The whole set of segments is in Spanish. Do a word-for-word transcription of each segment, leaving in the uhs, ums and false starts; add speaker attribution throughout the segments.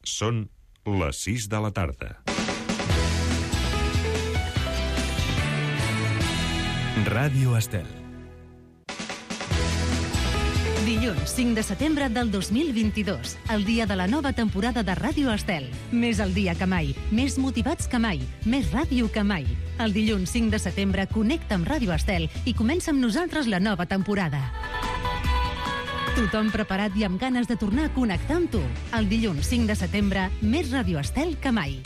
Speaker 1: Són les sis de la tarda. Ràdio Estel.
Speaker 2: Dilluns cinc de setembre del dos mil vint-i-dos, el dia de la nova temporada de Ràdio Estel. Més al dia que mai, més motivats que mai, més ràdio que mai. El dilluns cinc de setembre connecta amb Ràdio Estel i comença amb nosaltres la nova temporada. Tothom preparat i amb ganes de tornar a connectar amb tu. El dilluns cinc de setembre, més Ràdio Estel que mai.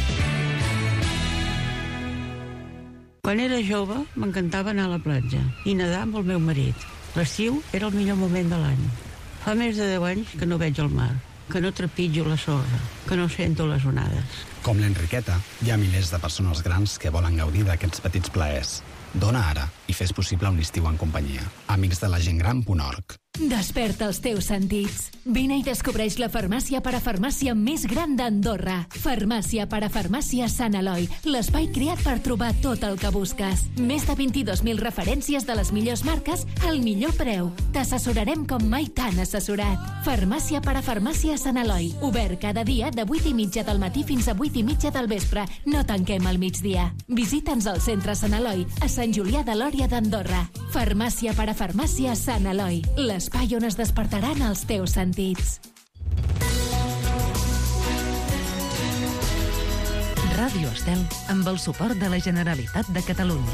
Speaker 3: Quan era jove m'encantava anar a la platja i nedar amb el meu marit. L'estiu era el millor moment de l'any. Fa més de deu anys que no veig el mar, que no trepitjo la sorra, que no sento les onades.
Speaker 4: Com l'Enriqueta, hi ha milers de persones grans que volen gaudir d'aquests petits plaers. Dona ara i fes possible un estiu en companyia. Amics de la gent gran punt org.
Speaker 5: Desperta els teus sentits. Vine i descobreix la farmàcia parafarmàcia més gran d'Andorra. Farmàcia parafarmàcia Sant Eloi, l'espai creat per trobar tot el que busques. Més de vint-i-dos mil referències de les millors marques al millor preu. T'assessorarem com mai t'han assessorat. Farmàcia parafarmàcia Sant Eloi, obert cada dia de vuit i mitja del matí fins a vuit i mitja del vespre. No tanquem al migdia. Visita'ns al centre Sant Eloi, a Sant Julià de Lòria d'Andorra. Farmàcia parafarmàcia Sant Eloi, l'espai on es despertaran els teus sentits.
Speaker 2: Ràdio Estel, amb el suport de la Generalitat de Catalunya.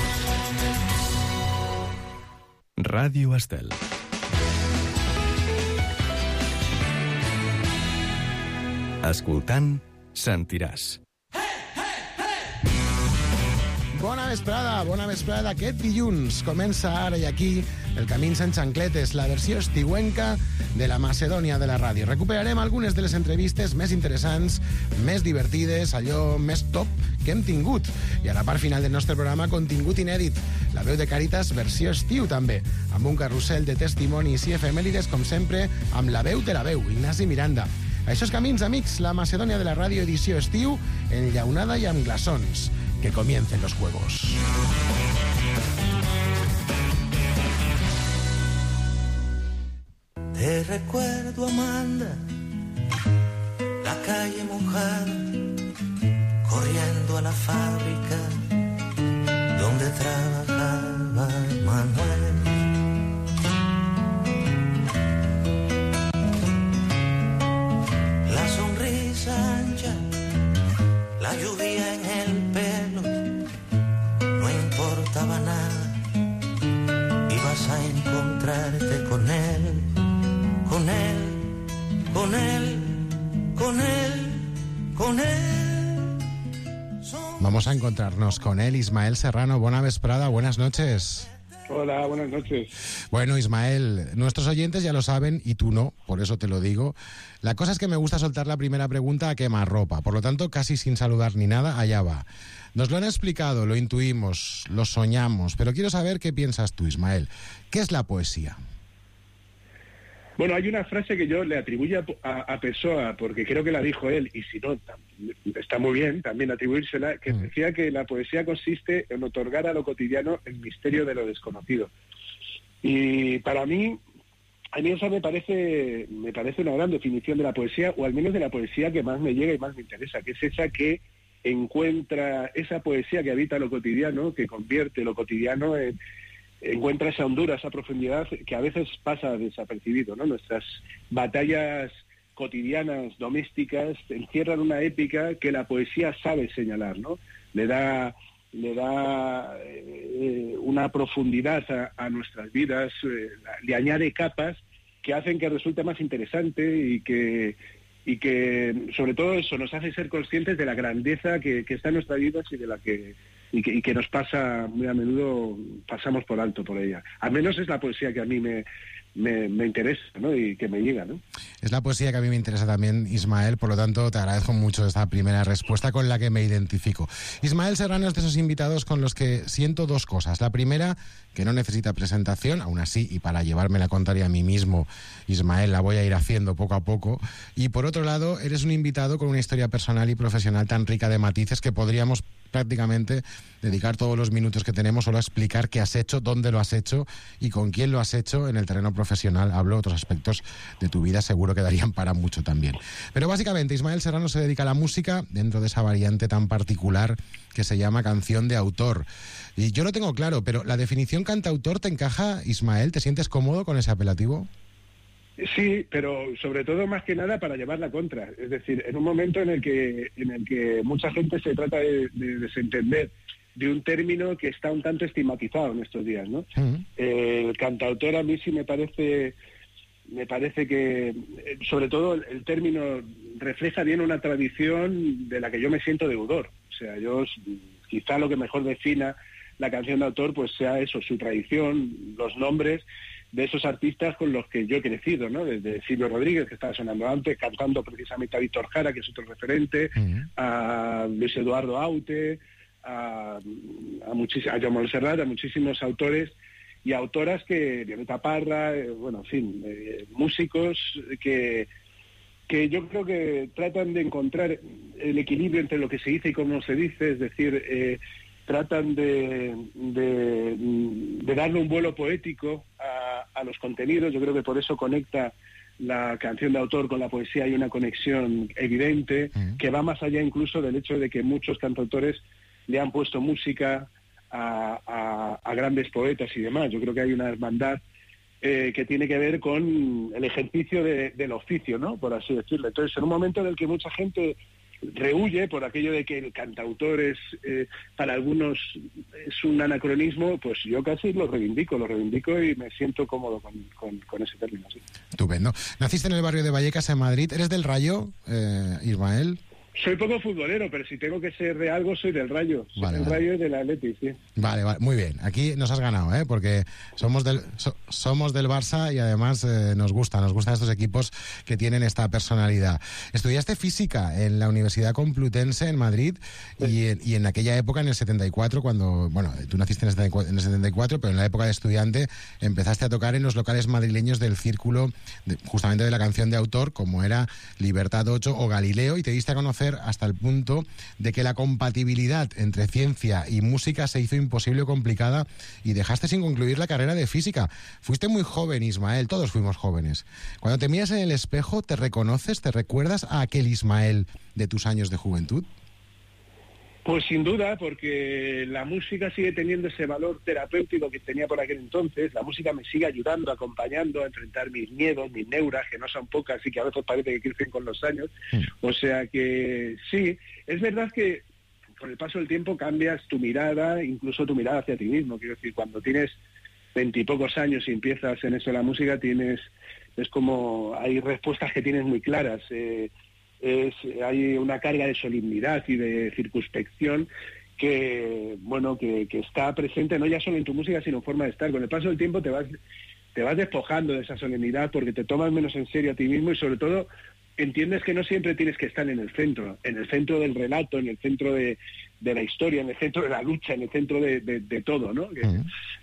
Speaker 1: Ràdio Estel. Escoltant, sentiràs.
Speaker 6: Bona vesprada, bona vesprada. Aquest dilluns comença ara i aquí el Camins en Xancletes, la versió estiuenca de la Macedònia de la ràdio. Recuperarem algunes de les entrevistes més interessants, més divertides, allò més top que hem tingut. I a la part final del nostre programa, contingut inèdit. La veu de Càritas, versió estiu també, amb un carrusel de testimonis i efemèrides, com sempre, amb la veu de la veu, Ignasi Miranda. Això és Camins, amics, la Macedònia de la ràdio edició estiu, enllaunada i amb glaçons. Que comiencen los juegos.
Speaker 7: Te recuerdo, Amanda, la calle mojada, corriendo a la fábrica donde trabajaba Manuel. La sonrisa ancha, la lluvia en el pelo, no importaba nada, ibas a encontrarte con él, con él, con él, con él, con él.
Speaker 6: Vamos a encontrarnos con él, Ismael Serrano. Buena vesprada, buenas noches.
Speaker 8: Hola, buenas noches.
Speaker 6: Bueno, Ismael, nuestros oyentes ya lo saben y tú no, por eso te lo digo. La cosa es que me gusta soltar la primera pregunta a quemarropa, por lo tanto, casi sin saludar ni nada, allá va. Nos lo han explicado, lo intuimos, lo soñamos, pero quiero saber qué piensas tú, Ismael. ¿Qué es la poesía?
Speaker 8: Bueno, hay una frase que yo le atribuyo a, a Pessoa, porque creo que la dijo él, y si no, está muy bien también atribuírsela, que mm. decía que la poesía consiste en otorgar a lo cotidiano el misterio de lo desconocido. Y para mí, a mí esa me parece, me parece una gran definición de la poesía, o al menos de la poesía que más me llega y más me interesa, que es esa que encuentra, esa poesía que habita lo cotidiano, que convierte lo cotidiano en... encuentra esa hondura, esa profundidad que a veces pasa desapercibido, ¿no? Nuestras batallas cotidianas, domésticas, encierran una épica que la poesía sabe señalar, ¿no? Le da, le da eh, una profundidad a, a nuestras vidas, eh, le añade capas que hacen que resulte más interesante y que, y que sobre todo eso nos hace ser conscientes de la grandeza que, que está en nuestras vidas y de la que... Y que, y que nos pasa, muy a menudo pasamos por alto por ella. Al menos es la poesía que a mí me, me, me interesa, ¿no? Y que me llega, ¿no?
Speaker 6: Es la poesía que a mí me interesa también, Ismael, por lo tanto te agradezco mucho esta primera respuesta con la que me identifico. Ismael Serrano es de esos invitados con los que siento dos cosas. La primera, que no necesita presentación, aún así, y para llevarme la contraria a mí mismo, Ismael, la voy a ir haciendo poco a poco. Y por otro lado, eres un invitado con una historia personal y profesional tan rica de matices que podríamos prácticamente dedicar todos los minutos que tenemos solo a explicar qué has hecho, dónde lo has hecho y con quién lo has hecho en el terreno profesional profesional hablo, otros aspectos de tu vida seguro que darían para mucho también. Pero básicamente Ismael Serrano se dedica a la música dentro de esa variante tan particular que se llama canción de autor. Y yo lo tengo claro, pero ¿la definición cantautor te encaja, Ismael? ¿Te sientes cómodo con ese apelativo?
Speaker 8: Sí, pero sobre todo más que nada para llevar la contra. Es decir, en un momento en el que en el que mucha gente se trata de, de desentender de un término que está un tanto estigmatizado en estos días, ¿no? Uh-huh. Eh, el cantautor a mí sí me parece me parece que sobre todo el, el término refleja bien una tradición de la que yo me siento deudor. O sea, yo quizá lo que mejor defina la canción de autor pues sea eso, su tradición, los nombres de esos artistas con los que yo he crecido, ¿no? Desde Silvio Rodríguez, que estaba sonando antes, cantando precisamente a Víctor Jara, que es otro referente, uh-huh. a Luis Eduardo Aute, a, a, muchis- a Jaume Serrat, a muchísimos autores y autoras que, Violeta Parra, eh, bueno, en fin, eh, músicos que, que yo creo que tratan de encontrar el equilibrio entre lo que se dice y cómo se dice, es decir, eh, tratan de, de, de darle un vuelo poético a, a los contenidos. Yo creo que por eso conecta la canción de autor con la poesía, hay una conexión evidente, uh-huh. que va más allá incluso del hecho de que muchos cantautores le han puesto música a, a, a grandes poetas y demás. Yo creo que hay una hermandad eh, que tiene que ver con el ejercicio de, del oficio, ¿no? Por así decirlo. Entonces, en un momento en el que mucha gente rehuye por aquello de que el cantautor es, eh, para algunos es un anacronismo, pues yo casi lo reivindico, lo reivindico y me siento cómodo con, con, con ese término. Sí.
Speaker 6: Estupendo. Naciste en el barrio de Vallecas, en Madrid. ¿Eres del Rayo, eh, Ismael?
Speaker 8: Soy poco futbolero, pero si tengo que ser de algo, soy del Rayo. Soy
Speaker 6: vale,
Speaker 8: del
Speaker 6: vale.
Speaker 8: Rayo y del Atleti, sí.
Speaker 6: Vale, vale, muy bien. Aquí nos has ganado, ¿eh? Porque somos del so, somos del Barça y además eh, nos gusta, nos gustan estos equipos que tienen esta personalidad. Estudiaste física en la Universidad Complutense en Madrid sí. y, en, y en aquella época, en el setenta y cuatro, cuando, bueno, tú naciste en el, setenta y cuatro, en el setenta y cuatro, pero en la época de estudiante empezaste a tocar en los locales madrileños del círculo, de, justamente de la canción de autor, como era Libertad ocho o Galileo, y te diste a conocer hasta el punto de que la compatibilidad entre ciencia y música se hizo imposible o complicada y dejaste sin concluir la carrera de física. Fuiste muy joven, Ismael, todos fuimos jóvenes. Cuando te miras en el espejo, ¿te reconoces, te recuerdas a aquel Ismael de tus años de juventud?
Speaker 8: Pues sin duda, porque la música sigue teniendo ese valor terapéutico que tenía por aquel entonces. La música me sigue ayudando, acompañando a enfrentar mis miedos, mis neuras, que no son pocas y que a veces parece que crecen con los años. O sea que sí, es verdad que con el paso del tiempo cambias tu mirada, incluso tu mirada hacia ti mismo. Quiero decir, cuando tienes veintipocos años y empiezas en eso de la música, tienes, es como, hay respuestas que tienes muy claras. Eh, Es, hay una carga de solemnidad y de circunspección que, bueno, que, que está presente no ya solo en tu música, sino en forma de estar. Con el paso del tiempo te vas, te vas despojando de esa solemnidad porque te tomas menos en serio a ti mismo y sobre todo entiendes que no siempre tienes que estar en el centro, en el centro del relato, en el centro de, de la historia, en el centro de la lucha, en el centro de, de, de todo, ¿no? Uh-huh.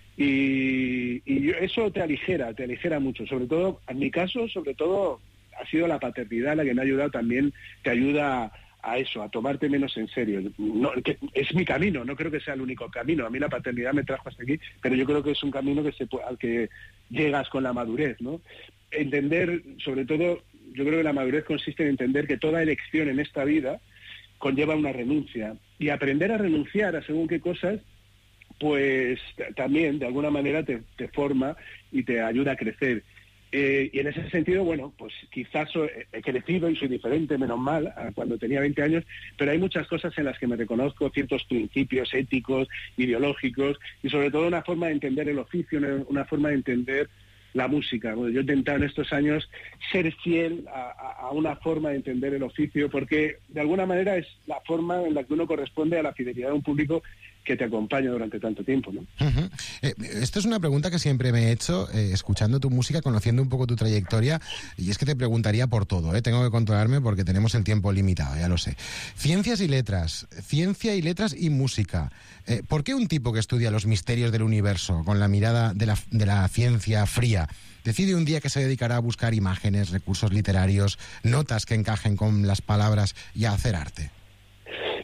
Speaker 8: Y, y eso te aligera, te aligera mucho, sobre todo, en mi caso, sobre todo ha sido la paternidad la que me ha ayudado también, te ayuda a, a eso, a tomarte menos en serio. No, que es mi camino, no creo que sea el único camino. A mí la paternidad me trajo hasta aquí, pero yo creo que es un camino que se puede, al que llegas con la madurez, ¿no? Entender, sobre todo, yo creo que la madurez consiste en entender que toda elección en esta vida conlleva una renuncia. Y aprender a renunciar a según qué cosas, pues también, de alguna manera, te, te forma y te ayuda a crecer. Eh, y en ese sentido, bueno, pues quizás so, he crecido y soy diferente, menos mal, a cuando tenía veinte años, pero hay muchas cosas en las que me reconozco, ciertos principios éticos, ideológicos, y sobre todo una forma de entender el oficio, una, una forma de entender la música. Bueno, yo he intentado en estos años ser fiel a, a una forma de entender el oficio, porque de alguna manera es la forma en la que uno corresponde a la fidelidad de un público que te acompaña durante tanto tiempo, ¿no?
Speaker 6: Uh-huh. Eh, esto es una pregunta que siempre me he hecho, eh, escuchando tu música, conociendo un poco tu trayectoria, y es que te preguntaría por todo, ¿eh? Tengo que controlarme porque tenemos el tiempo limitado, ya lo sé. Ciencias y letras, ciencia y letras y música. Eh, ¿Por qué un tipo que estudia los misterios del universo, con la mirada de la, de la ciencia fría, decide un día que se dedicará a buscar imágenes, recursos literarios, notas que encajen con las palabras y a hacer arte?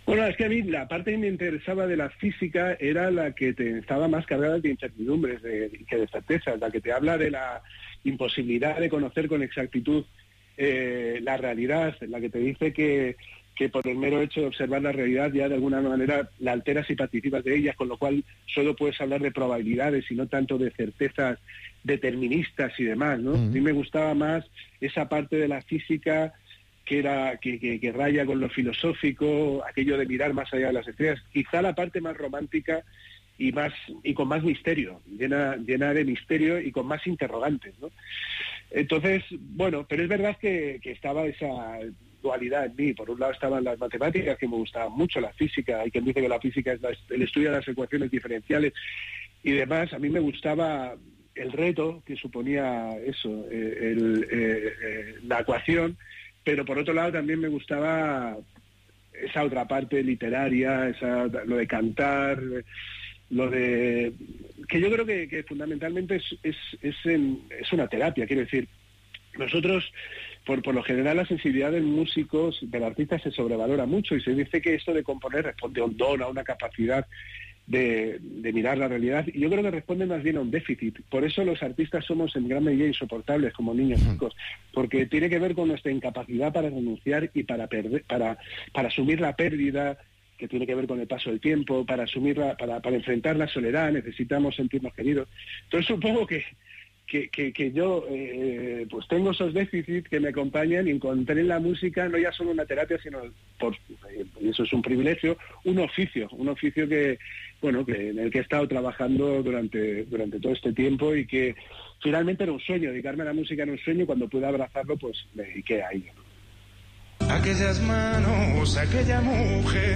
Speaker 8: Bueno, es que a mí la parte que me interesaba de la física era la que te estaba más cargada de incertidumbres de, que de certezas, la que te habla de la imposibilidad de conocer con exactitud eh, la realidad, la que te dice que, que por el mero hecho de observar la realidad ya de alguna manera la alteras y participas de ella, con lo cual solo puedes hablar de probabilidades y no tanto de certezas deterministas y demás, ¿no? Mm. A mí me gustaba más esa parte de la física que era que, que, que raya con lo filosófico, aquello de mirar más allá de las estrellas, quizá la parte más romántica y más y con más misterio, llena, llena de misterio y con más interrogantes, ¿no? Entonces, bueno, pero es verdad que, que estaba esa dualidad en mí. Por un lado estaban las matemáticas, que me gustaban mucho, la física, hay quien dice que la física es la, el estudio de las ecuaciones diferenciales y demás. A mí me gustaba el reto que suponía eso, eh, el, eh, eh, la ecuación, pero por otro lado también me gustaba esa otra parte literaria, esa, lo de cantar, lo de... que yo creo que, que fundamentalmente es, es, es, en, es una terapia, quiero decir, nosotros, por, por lo general, la sensibilidad del músico, del artista, se sobrevalora mucho y se dice que esto de componer responde a un don, a una capacidad de, de mirar la realidad, y yo creo que responde más bien a un déficit. Por eso los artistas somos en gran medida insoportables como niños chicos, porque tiene que ver con nuestra incapacidad para renunciar y para perder, para, para asumir la pérdida, que tiene que ver con el paso del tiempo, para asumirla, para, para enfrentar la soledad, necesitamos sentirnos queridos. Entonces supongo que Que, que, que yo eh, pues tengo esos déficits que me acompañan y encontré en la música no ya solo una terapia, sino, por, y eso es un privilegio, un oficio, un oficio que, bueno, que en el que he estado trabajando durante, durante todo este tiempo y que finalmente era un sueño, dedicarme a la música era un sueño, y cuando pude abrazarlo, pues me dediqué a ello.
Speaker 9: Aquellas manos, aquella mujer...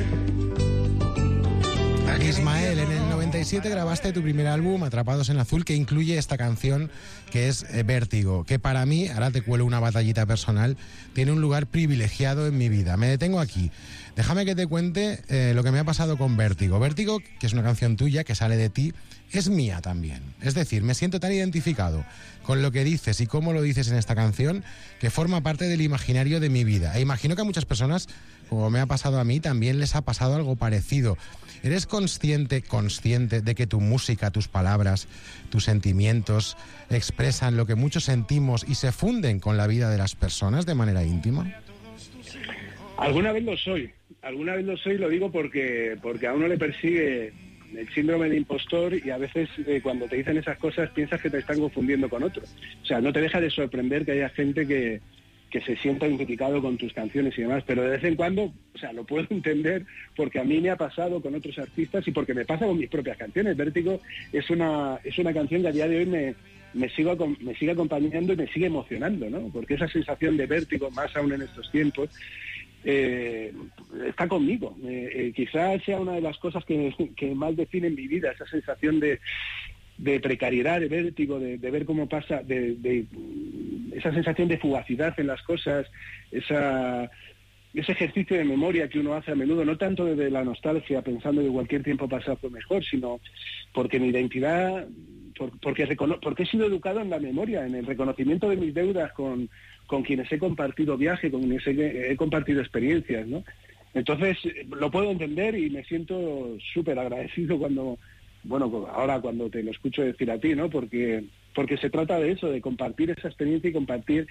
Speaker 6: Ismael, en el noventa y siete grabaste tu primer álbum, Atrapados en Azul, que incluye esta canción que es eh, Vértigo, que para mí, ahora te cuelo una batallita personal, tiene un lugar privilegiado en mi vida. Me detengo aquí. Déjame que te cuente eh, lo que me ha pasado con Vértigo. Vértigo, que es una canción tuya, que sale de ti, es mía también. Es decir, me siento tan identificado con lo que dices y cómo lo dices en esta canción, que forma parte del imaginario de mi vida. E imagino que a muchas personas, como me ha pasado a mí, también les ha pasado algo parecido. ¿Eres consciente, consciente de que tu música, tus palabras, tus sentimientos expresan lo que muchos sentimos y se funden con la vida de las personas de manera íntima?
Speaker 8: Alguna vez lo soy, alguna vez lo soy, lo digo porque, porque a uno le persigue el síndrome de impostor y a veces eh, cuando te dicen esas cosas piensas que te están confundiendo con otro. O sea, no te deja de sorprender que haya gente que... que se sienta identificado con tus canciones y demás, pero de vez en cuando, o sea, lo puedo entender porque a mí me ha pasado con otros artistas y porque me pasa con mis propias canciones. Vértigo es una es una canción que a día de hoy me, me, sigo, me sigue acompañando y me sigue emocionando, ¿no? Porque esa sensación de vértigo, más aún en estos tiempos, eh, está conmigo. Eh, eh, quizás sea una de las cosas que, que más definen mi vida, esa sensación de de precariedad, de vértigo, de, de ver cómo pasa, de, de esa sensación de fugacidad en las cosas, esa, ese ejercicio de memoria que uno hace a menudo, no tanto desde la nostalgia, pensando que cualquier tiempo pasado fue mejor, sino porque mi identidad, por, porque, recono, porque he sido educado en la memoria, en el reconocimiento de mis deudas con, con quienes he compartido viaje, con quienes he, he compartido experiencias, ¿no? Entonces, lo puedo entender y me siento súper agradecido cuando... bueno, ahora cuando te lo escucho decir a ti, ¿no? Porque porque se trata de eso, de compartir esa experiencia y compartir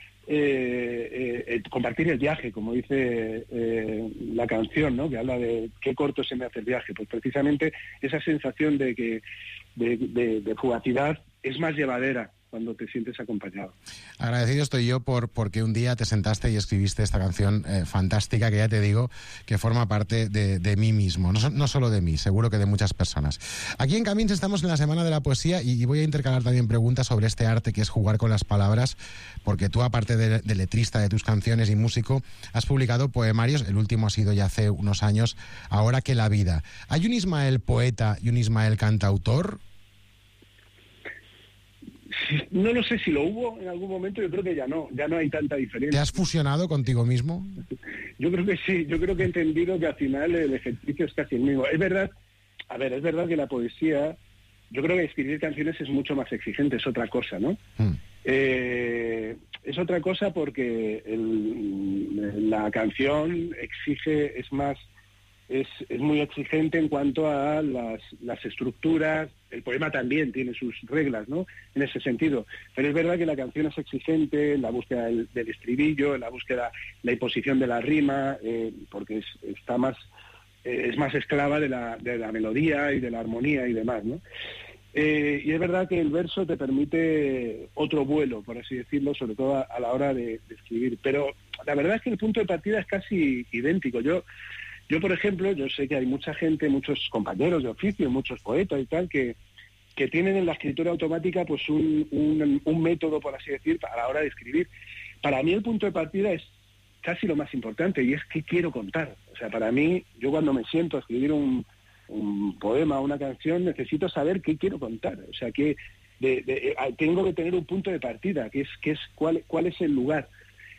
Speaker 8: eh, eh, compartir el viaje, como dice eh, la canción, ¿no? Que habla de qué corto se me hace el viaje. Pues precisamente esa sensación de que de, de, de fugacidad es más llevadera cuando te sientes acompañado.
Speaker 6: Agradecido estoy yo por porque un día te sentaste y escribiste esta canción eh, fantástica, que ya te digo que forma parte de, de mí mismo, no, no solo de mí, seguro que de muchas personas. Aquí en Camins estamos en la Semana de la Poesía y, y voy a intercalar también preguntas sobre este arte que es jugar con las palabras, porque tú, aparte de, de letrista de tus canciones y músico, has publicado poemarios. El último ha sido ya hace unos años, Ahora que la vida. ¿Hay un Ismael poeta y un Ismael cantautor?
Speaker 8: No lo sé si lo hubo en algún momento, yo creo que ya no, ya no hay tanta diferencia.
Speaker 6: ¿Te has fusionado contigo mismo?
Speaker 8: Yo creo que sí, yo creo que he entendido que al final el ejercicio es casi el mismo. Es verdad, a ver, es verdad que la poesía, yo creo que escribir canciones es mucho más exigente, es otra cosa, ¿no? Mm. Eh, es otra cosa porque el, la canción exige, es más es, es muy exigente en cuanto a las, las estructuras. El poema también tiene sus reglas, ¿no?, en ese sentido. Pero es verdad que la canción es exigente en la búsqueda del, del estribillo, en la búsqueda, la imposición de la rima, eh, porque es, está más, eh, es más esclava de la, de la melodía y de la armonía y demás, ¿no? Eh, y es verdad que el verso te permite otro vuelo, por así decirlo, sobre todo a, a la hora de, de escribir. Pero la verdad es que el punto de partida es casi idéntico. Yo Yo, por ejemplo, yo sé que hay mucha gente, muchos compañeros de oficio, muchos poetas y tal, que, que tienen en la escritura automática pues un, un, un método, por así decir, a la hora de escribir. Para mí el punto de partida es casi lo más importante, y es qué quiero contar. O sea, para mí, yo cuando me siento a escribir un, un poema, una canción, necesito saber qué quiero contar. O sea, que de, de, tengo que tener un punto de partida, que es, que es cuál, cuál es el lugar.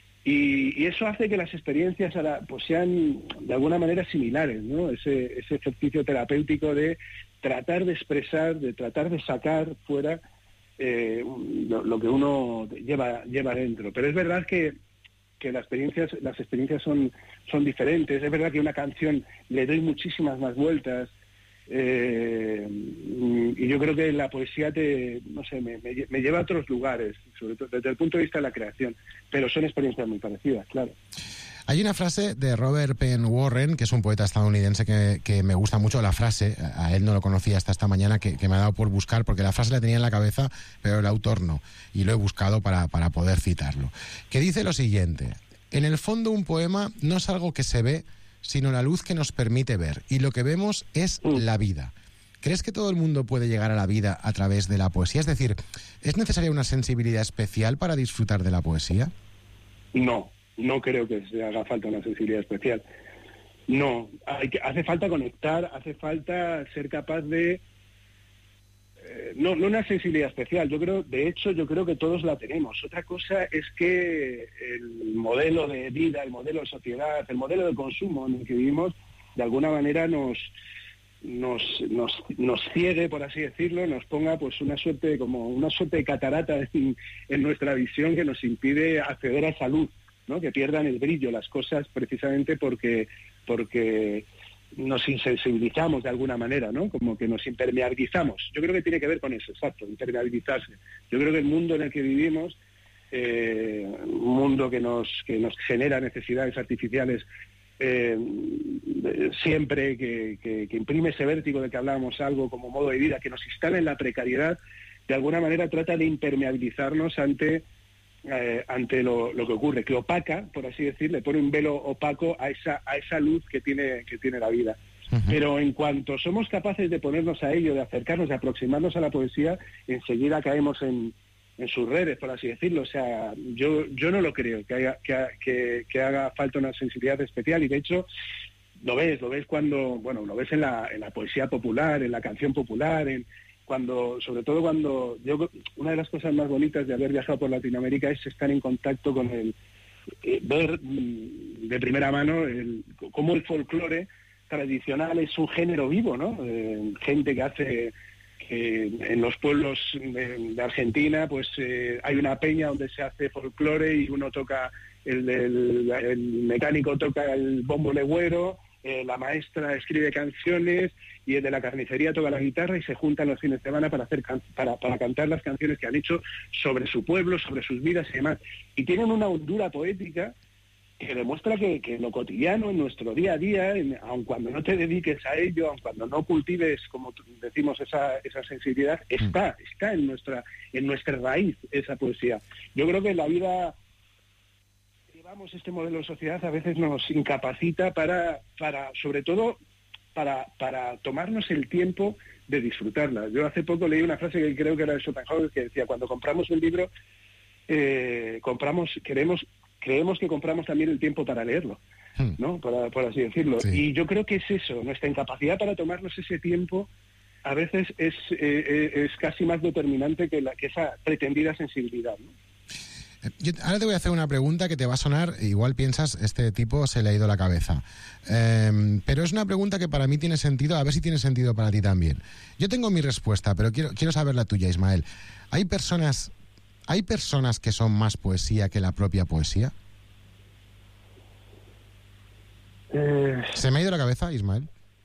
Speaker 8: Y, y eso hace que las experiencias ahora, pues sean de alguna manera similares, ¿no? Ese, ese ejercicio terapéutico de tratar de expresar, de tratar de sacar fuera eh, lo, lo que uno lleva lleva dentro. Pero es verdad que, que las experiencias las experiencias son, son diferentes. Es verdad que una canción le doy muchísimas más vueltas. Eh, y yo creo que la poesía te, no sé, me, me, me lleva a otros lugares, sobre todo desde el punto de vista de la creación, pero son experiencias muy parecidas, claro.
Speaker 6: Hay una frase de Robert Penn Warren, que es un poeta estadounidense que, que me gusta mucho la frase, a él no lo conocía hasta esta mañana, que, que me ha dado por buscar, porque la frase la tenía en la cabeza, pero el autor no, y lo he buscado para, para poder citarlo, que dice lo siguiente: en el fondo un poema no es algo que se ve, sino la luz que nos permite ver, y lo que vemos es la vida. ¿Crees que todo el mundo puede llegar a la vida a través de la poesía? Es decir, ¿es necesaria una sensibilidad especial para disfrutar de la poesía?
Speaker 8: No, no creo que se haga falta una sensibilidad especial. No, hay que, hace falta conectar, hace falta ser capaz de... Eh, no, no una sensibilidad especial, yo creo, de hecho, yo creo que todos la tenemos. Otra cosa es que el modelo de vida, el modelo de sociedad, el modelo de consumo en el que vivimos, de alguna manera nos nos nos, nos ciegue, por así decirlo, nos ponga pues una suerte como una suerte de catarata en, en nuestra visión que nos impide acceder a esa luz, ¿no? Que pierdan el brillo las cosas precisamente porque porque nos insensibilizamos de alguna manera, ¿no? Como que nos impermeabilizamos. Yo creo que tiene que ver con eso, exacto, impermeabilizarse. Yo creo que el mundo en el que vivimos, eh, un mundo que nos que nos genera necesidades artificiales eh, siempre, que, que, que imprime ese vértigo de que hablábamos, algo como modo de vida, que nos instala en la precariedad, de alguna manera trata de impermeabilizarnos ante Eh, ante lo, lo que ocurre, que opaca, por así decir, le pone un velo opaco a esa a esa luz que tiene que tiene la vida. Uh-huh. Pero en cuanto somos capaces de ponernos a ello, de acercarnos, de aproximarnos a la poesía, enseguida caemos en, en sus redes, por así decirlo. O sea, yo yo no lo creo que haya que, que, que haga falta una sensibilidad especial, y de hecho lo ves, lo ves cuando, bueno, lo ves en la en la poesía popular, en la canción popular, en cuando, sobre todo cuando, yo una de las cosas más bonitas de haber viajado por Latinoamérica es estar en contacto con el, eh, ver de primera mano el, cómo el folclore tradicional es un género vivo, ¿no? Eh, gente que hace, que en los pueblos de, de Argentina, pues eh, hay una peña donde se hace folclore y uno toca, el, el, el mecánico toca el bombo legüero, eh, la maestra escribe canciones y el de la carnicería toca la guitarra, y se juntan los fines de semana para hacer can- para, para cantar las canciones que han hecho sobre su pueblo, sobre sus vidas y demás. Y tienen una hondura poética que demuestra que, que en lo cotidiano, en nuestro día a día, en, aun cuando no te dediques a ello, aun cuando no cultives, como decimos, esa, esa sensibilidad, está, está en nuestra, en nuestra raíz esa poesía. Yo creo que la vida... Llevamos este modelo de sociedad, a veces nos incapacita para, para sobre todo, para, para tomarnos el tiempo de disfrutarla. Yo hace poco leí una frase que creo que era de Schopenhauer, que decía: cuando compramos un libro, eh, compramos, queremos, creemos que compramos también el tiempo para leerlo, ¿no? Para, por así decirlo. Sí. Y yo creo que es eso, nuestra incapacidad para tomarnos ese tiempo a veces es, eh, es casi más determinante que, la, que esa pretendida sensibilidad, ¿no?
Speaker 6: Yo ahora te voy a hacer una pregunta que te va a sonar, igual piensas, este tipo se le ha ido la cabeza. Eh, pero es una pregunta que para mí tiene sentido, a ver si tiene sentido para ti también. Yo tengo mi respuesta, pero quiero, quiero saber la tuya, Ismael. ¿Hay personas, ¿Hay personas que son más poesía que la propia poesía?
Speaker 8: Eh,
Speaker 6: ¿Se me ha ido la cabeza, Ismael?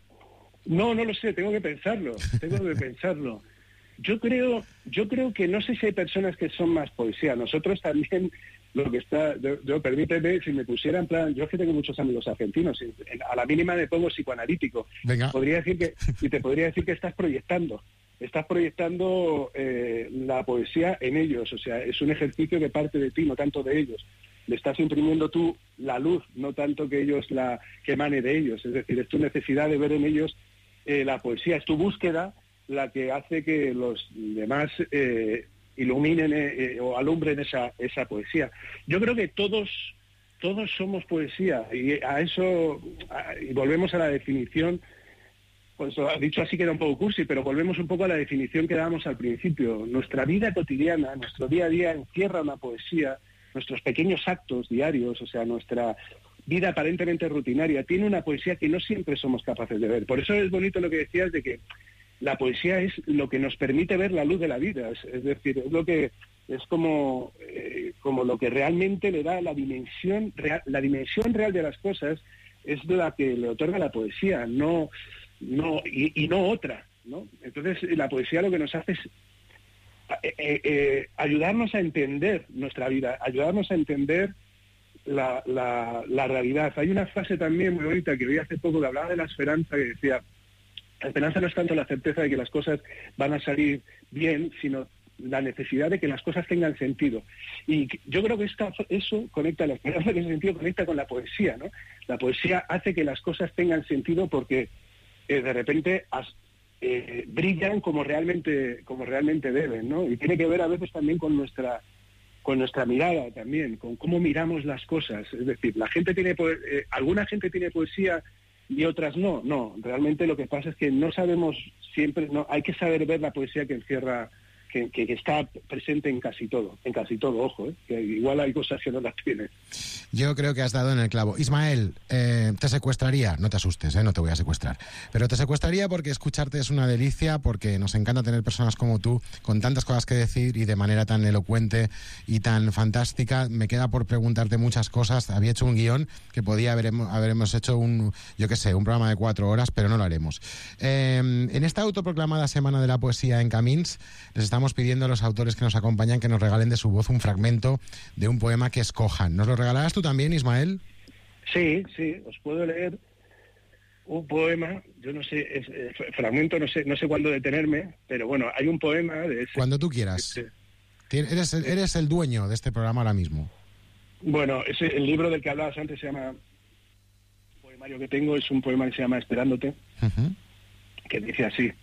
Speaker 8: No, no lo sé, tengo que pensarlo, tengo que pensarlo. Yo creo, yo creo que no sé si hay personas que son más poesía. Nosotros también, lo que está, yo, yo permíteme, si me pusiera en plan, yo es que tengo muchos amigos argentinos, y a la mínima me pongo psicoanalítico.
Speaker 6: Venga.
Speaker 8: Podría decir que, y te podría decir que estás proyectando, estás proyectando eh, la poesía en ellos, o sea, es un ejercicio que parte de ti, no tanto de ellos. Le estás imprimiendo tú la luz, no tanto que ellos la que emane de ellos, es decir, es tu necesidad de ver en ellos eh, la poesía, es tu búsqueda la que hace que los demás eh, iluminen eh, o alumbren esa, esa poesía. Yo creo que todos todos somos poesía, y a eso, a, y volvemos a la definición, pues dicho así queda un poco cursi, pero volvemos un poco a la definición que dábamos al principio. Nuestra vida cotidiana, nuestro día a día encierra una poesía, nuestros pequeños actos diarios, o sea, nuestra vida aparentemente rutinaria, tiene una poesía que no siempre somos capaces de ver. Por eso es bonito lo que decías de que la poesía es lo que nos permite ver la luz de la vida, es, es decir, es lo que es como, eh, como lo que realmente le da la dimensión real, la dimensión real de las cosas es la que le otorga la poesía, no, no y, y no otra, ¿no? Entonces la poesía lo que nos hace es eh, eh, ayudarnos a entender nuestra vida, ayudarnos a entender la, la, la realidad. Hay una frase también muy bonita que oí hace poco que hablaba de la esperanza, que decía: la esperanza no es tanto la certeza de que las cosas van a salir bien, sino la necesidad de que las cosas tengan sentido. Y yo creo que esta, eso conecta, la esperanza en ese sentido conecta con la poesía, ¿no? La poesía hace que las cosas tengan sentido porque eh, de repente as, eh, brillan como realmente, como realmente deben, ¿no? Y tiene que ver a veces también con nuestra con nuestra mirada también, con cómo miramos las cosas. Es decir, la gente tiene po- eh, alguna gente tiene poesía y otras no. No, realmente lo que pasa es que no sabemos siempre, no, hay que saber ver la poesía que encierra, que, que, que está presente en casi todo, en casi todo, ojo, ¿eh? Que igual hay cosas que no las tiene.
Speaker 6: Yo creo que has dado en el clavo. Ismael, eh, te secuestraría, no te asustes, eh, no te voy a secuestrar, pero te secuestraría porque escucharte es una delicia, porque nos encanta tener personas como tú, con tantas cosas que decir y de manera tan elocuente y tan fantástica. Me queda por preguntarte muchas cosas. Había hecho un guión que podía haber, haberemos hecho un, yo qué sé, un programa de cuatro horas, pero no lo haremos. Eh, en esta autoproclamada Semana de la Poesía en Camins, les estamos pidiendo a los autores que nos acompañan que nos regalen de su voz un fragmento de un poema que escojan. ¿Nos lo regalarás tú también, Ismael?
Speaker 8: Sí, sí, os puedo leer un poema, yo no sé, es, eh, fragmento, no sé no sé cuándo detenerme, pero bueno, hay un poema de ese...
Speaker 6: Cuando tú quieras.
Speaker 8: Ese,
Speaker 6: eres, el, eres el dueño de este programa ahora mismo.
Speaker 8: Bueno, ese, el libro del que hablabas antes se llama... El poemario que tengo es un poema que se llama Esperándote, uh-huh. que dice así: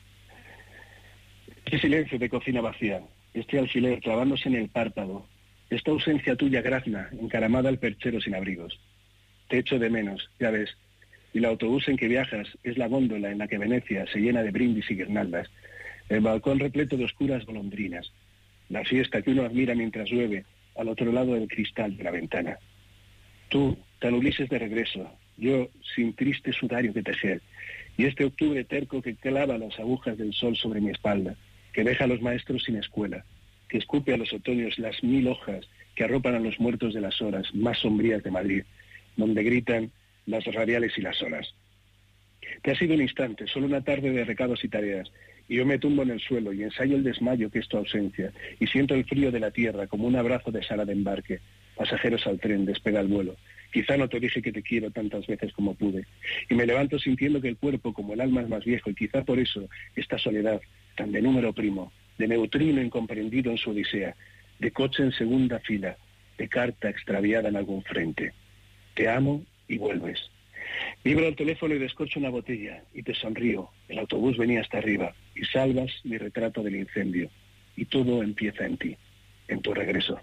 Speaker 8: este silencio de cocina vacía, este alfiler clavándose en el párpado, esta ausencia tuya grazna, encaramada al perchero sin abrigos. Te echo de menos, ya ves, y el autobús en que viajas es la góndola en la que Venecia se llena de brindis y guirnaldas, el balcón repleto de oscuras golondrinas, la fiesta que uno admira mientras llueve al otro lado del cristal de la ventana. Tú, tan Ulises de regreso, yo sin triste sudario que tejer, y este octubre terco que clava las agujas del sol sobre mi espalda, que deja a los maestros sin escuela, que escupe a los otoños las mil hojas que arropan a los muertos de las horas más sombrías de Madrid, donde gritan las radiales y las horas. Te ha sido un instante, solo una tarde de recados y tareas, y yo me tumbo en el suelo y ensayo el desmayo que es tu ausencia, y siento el frío de la tierra como un abrazo de sala de embarque. Pasajeros al tren, despega el vuelo. Quizá no te dije que te quiero tantas veces como pude, y me levanto sintiendo que el cuerpo como el alma es más viejo, y quizá por eso esta soledad, tan de número primo, de neutrino incomprendido en su odisea, de coche en segunda fila, de carta extraviada en algún frente. Te amo y vuelves. Vibro el teléfono y descorcho una botella, y te sonrío. El autobús venía hasta arriba, y salvas mi retrato del incendio. Y todo empieza en ti, en tu regreso.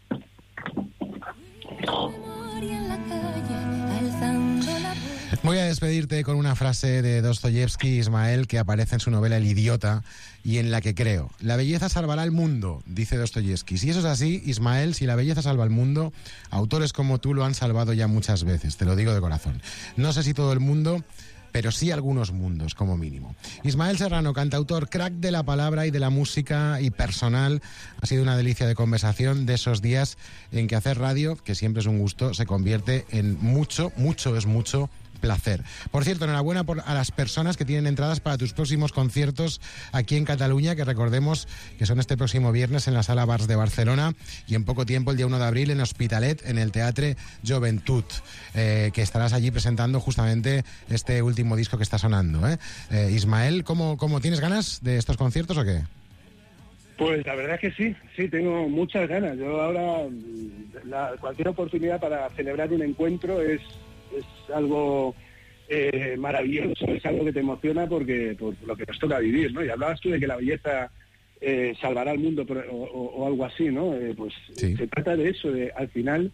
Speaker 6: Voy a despedirte con una frase de Dostoyevsky, Ismael, que aparece en su novela El idiota y en la que creo. La belleza salvará al mundo, dice Dostoyevsky. Si eso es así, Ismael, si la belleza salva al mundo, autores como tú lo han salvado ya muchas veces, te lo digo de corazón. No sé si todo el mundo, pero sí algunos mundos, como mínimo. Ismael Serrano, cantautor, crack de la palabra y de la música y personal. Ha sido una delicia de conversación, de esos días en que hacer radio, que siempre es un gusto, se convierte en mucho, mucho es mucho placer. Por cierto, enhorabuena por, a las personas que tienen entradas para tus próximos conciertos aquí en Cataluña, que recordemos que son este próximo viernes en la Sala Bars de Barcelona y en poco tiempo, el día uno de abril, en Hospitalet, en el Teatre Joventut, eh, que estarás allí presentando justamente este último disco que está sonando. ¿eh? Eh, Ismael, ¿cómo, ¿cómo tienes ganas de estos conciertos o qué?
Speaker 8: Pues la verdad es que sí, sí, tengo muchas ganas. Yo ahora, la, cualquier oportunidad para celebrar un encuentro es, es algo eh, maravilloso, es algo que te emociona porque por lo que nos toca vivir, ¿no? Y hablabas tú de que la belleza eh, salvará al mundo o, o, o algo así, ¿no? Eh, pues sí. Se trata de eso, de al final,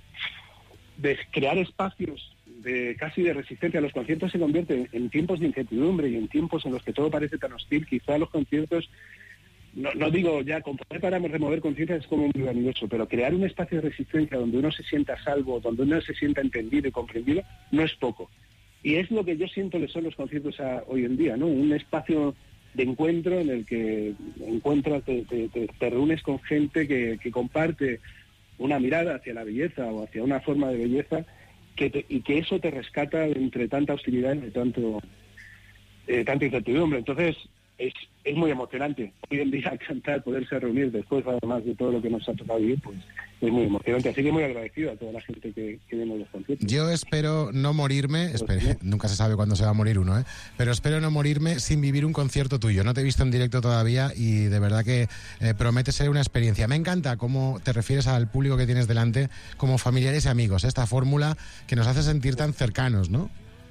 Speaker 8: de crear espacios de casi de resistencia. Los conciertos se convierten en tiempos de incertidumbre y en tiempos en los que todo parece tan hostil. Quizá los conciertos... No, no digo ya, componer para remover conciencia es como muy grandioso, pero crear un espacio de resistencia donde uno se sienta a salvo, donde uno se sienta entendido y comprendido, no es poco. Y es lo que yo siento que son los conciertos a, hoy en día, ¿no? Un espacio de encuentro en el que encuentras, te, te, te, te reúnes con gente que, que comparte una mirada hacia la belleza o hacia una forma de belleza que te, y que eso te rescata de entre tanta hostilidad y de tanto, eh, tanta incertidumbre. Entonces, Es, es muy emocionante. Hoy en día cantar, poderse reunir después, además de todo lo que nos ha tocado vivir, pues es muy emocionante. Así que muy agradecido a toda la gente que, que viene a los conciertos.
Speaker 6: Yo espero no morirme, espero, nunca se sabe cuándo se va a morir uno, ¿eh? Pero espero no morirme sin vivir un concierto tuyo. No te he visto en directo todavía y de verdad que eh, promete ser una experiencia. Me encanta cómo te refieres al público que tienes delante como familiares y amigos. Esta fórmula que nos hace sentir tan cercanos, ¿no?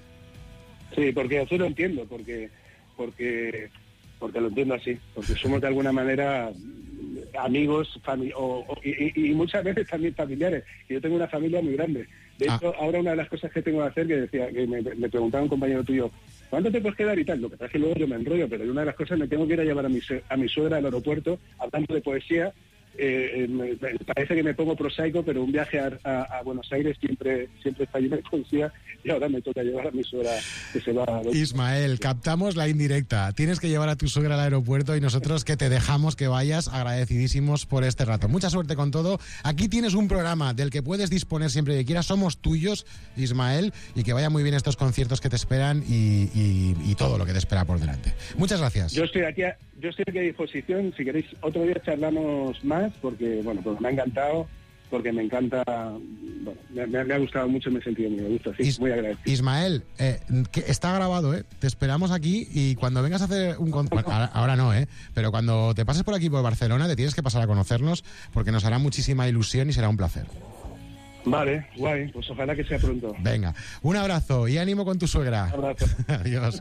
Speaker 8: Sí, porque así lo entiendo, porque... porque porque lo entiendo así, porque somos de alguna manera amigos fami- o, o, y, y muchas veces también familiares. Yo tengo una familia muy grande. De hecho, ah. ahora una de las cosas que tengo que hacer, que decía, que me, me preguntaba un compañero tuyo, ¿cuánto te puedes quedar y tal? Lo que pasa es que luego yo me enrollo, pero una de las cosas me tengo que ir a llevar a mi, a mi suegra al aeropuerto, hablando de poesía. Eh, eh, me, me parece que me pongo prosaico, pero un viaje a, a, a Buenos Aires siempre siempre está lleno de poesía y ahora me toca llevar a mi suegra que se va a...
Speaker 6: Ismael, captamos la indirecta. Tienes que llevar a tu suegra al aeropuerto y nosotros que te dejamos que vayas, agradecidísimos por este rato. Mucha suerte con todo. Aquí tienes un programa del que puedes disponer siempre que quieras. Somos tuyos, Ismael, y que vaya muy bien estos conciertos que te esperan y, y, y todo lo que te espera por delante. Muchas gracias.
Speaker 8: Yo estoy aquí a, yo estoy aquí a disposición. Si queréis, otro día charlamos más, porque bueno, pues me ha encantado, porque me encanta, bueno, me, me, me ha gustado mucho, me he sentido muy a gusto, sí, Is, muy agradecido.
Speaker 6: Ismael, eh, que está grabado, ¿eh? Te esperamos aquí y cuando vengas a hacer un concierto, bueno, ahora, ahora no, ¿eh? Pero cuando te pases por aquí por Barcelona te tienes que pasar a conocernos porque nos hará muchísima ilusión y será un placer.
Speaker 8: Vale, guay, pues ojalá que sea pronto.
Speaker 6: Venga, un abrazo y ánimo con tu suegra.
Speaker 8: Un abrazo.
Speaker 6: Adiós.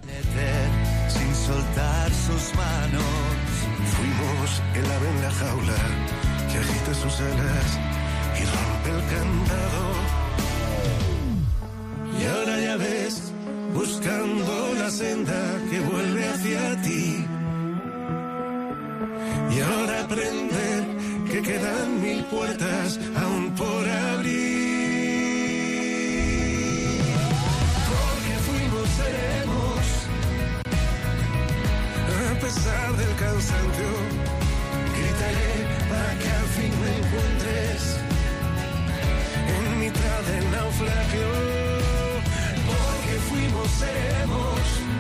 Speaker 10: Sin soltar sus manos, fuimos el ave en la jaula que agita sus alas y rompe el candado. Y ahora ya ves, buscando la senda que vuelve hacia ti. Y ahora aprender que quedan mil puertas aún por abrir. Porque fuimos, seremos, a pesar del cansancio. Gritaré para que al fin me encuentres en mitad del naufragio. Porque fuimos, seremos,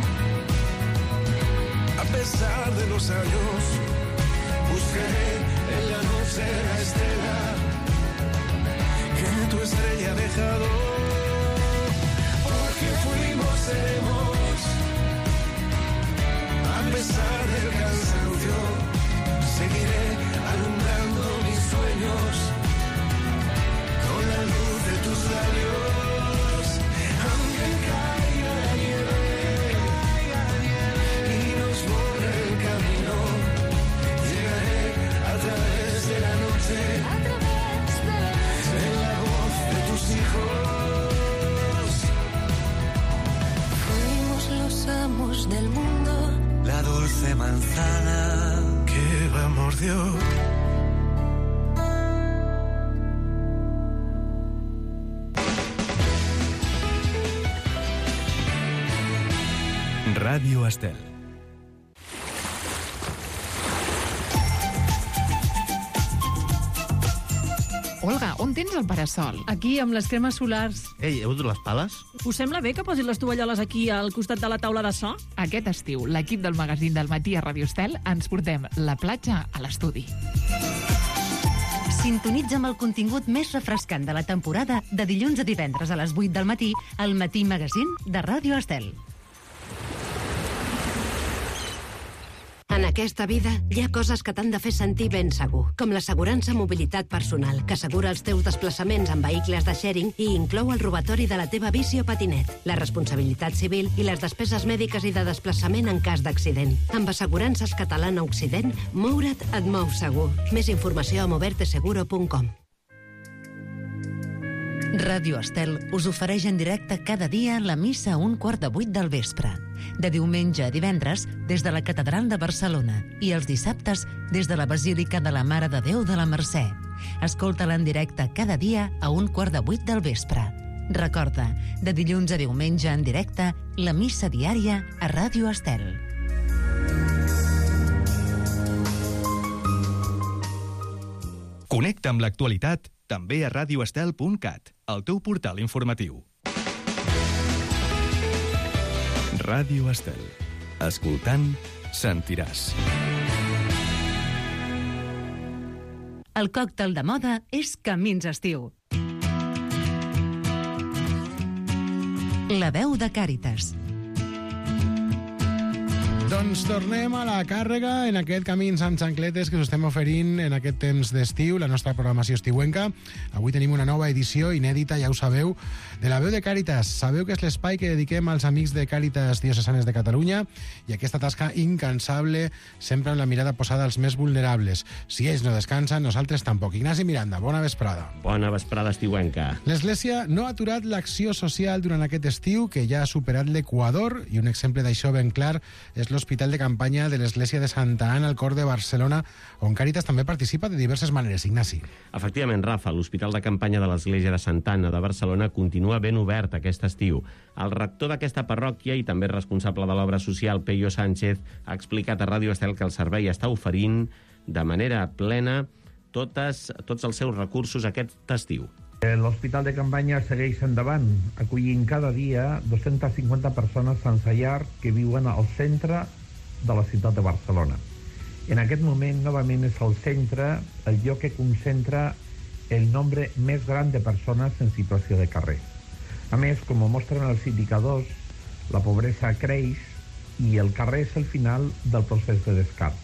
Speaker 10: a pesar de los años. Buscaré en la noche la estrella que tu estrella ha dejado. Porque fuimos, seremos, a pesar del cansancio. Seguiré alumbrando mis sueños con la luz de tus labios. Aunque caiga la nieve y nos borre el camino, llegaré a través de la noche, en la voz de tus hijos.
Speaker 11: Fuimos los amos del mundo,
Speaker 10: la dulce manzana que va mordió.
Speaker 1: Radio Estel.
Speaker 12: Olga, on tens el parasol?
Speaker 13: Aquí, amb les cremes solars.
Speaker 14: Ei, heu dut les pales?
Speaker 13: Us sembla bé que posis les tovalloles aquí al costat de la taula de so?
Speaker 12: Aquest estiu, l'equip del magazín del matí a Radio Estel ens portem la platja a l'estudi.
Speaker 2: Sintonitza amb el contingut més refrescant de la temporada de dilluns a divendres a les vuit del matí al Matí Magazín de Radio Estel.
Speaker 15: En aquesta vida hi ha coses que t'han de fer sentir ben segur, com l'assegurança mobilitat personal, que assegura els teus desplaçaments en vehicles de sharing i inclou el robatori de la teva bici o patinet, la responsabilitat civil i les despeses mèdiques i de desplaçament en cas d'accident. Amb Assegurances Catalana Occident, moure't et mou segur. Més informació a moverte seguro punt com.
Speaker 2: Radio Estel us ofereix en directe cada dia la missa a un quart de vuit del vespre. De diumenge a divendres, des de la Catedral de Barcelona, i els dissabtes, des de la Basílica de la Mare de Déu de la Mercè. Escolta-la en directe cada dia a un quart de vuit del vespre. Recorda, de dilluns a diumenge en directe, la missa diària a Radio Estel.
Speaker 1: Connecta amb l'actualitat també a radio estel punt cat, el teu portal informatiu. Ràdio Estel. Escoltant, sentiràs.
Speaker 2: El còctel de moda és Camins Estiu. La veu de Càritas.
Speaker 6: Doncs tornem a la càrrega en aquest Camins amb xancletes que us estem oferint en aquest temps d'estiu, la nostra programació estiuenca. Avui tenim una nova edició inèdita, ja ho sabeu, de la veu de Càritas. Sabeu que és l'espai que dediquem als amics de Càritas Diocesanes de Catalunya i aquesta tasca incansable, sempre amb la mirada posada als més vulnerables. Si ells no descansen, nosaltres tampoc. Ignasi Miranda, bona vesprada.
Speaker 16: Bona vesprada estiuenca.
Speaker 6: L'Església no ha aturat l'acció social durant aquest estiu, que ja ha superat l'Equador, i un exemple d'això ben clar és l'Hospital de Campanya de l'Església de Santa Anna al cor de Barcelona, on Càritas també participa de diverses maneres. Ignasi.
Speaker 16: Efectivament, Rafa, l'Hospital de Campanya de l'Església de Santa Anna de Barcelona continua ben obert aquest estiu. El rector d'aquesta parròquia i també responsable de l'obra social, Peyo Sánchez, ha explicat a Ràdio Estel que el servei està oferint de manera plena totes, tots els seus recursos aquest estiu.
Speaker 17: L'Hospital de Campanya segueix endavant, acollint cada dia dos-centes cinquanta persones sense llar que viuen al centre de la ciutat de Barcelona. En aquest moment, novament, és el centre el lloc que concentra el nombre més gran de persones en situació de carrer. A més, com mostren els indicadors, la pobresa creix i el carrer és el final del procés de descart.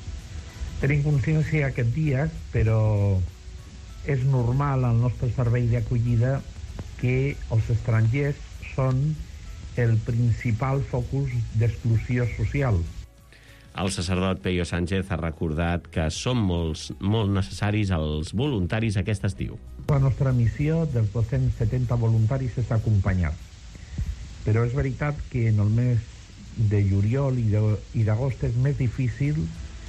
Speaker 17: Tenim consciència aquest dia, però és normal al nostre servei d'acollida que els estrangers són el principal focus d'exclusió social.
Speaker 16: El sacerdot Peyo Sánchez ha recordat que són molts, molt necessaris els voluntaris aquest estiu.
Speaker 17: La nostra missió dels dos-cents setanta voluntaris és acompanyar. Però és veritat que en el mes de juliol i d'agost és més difícil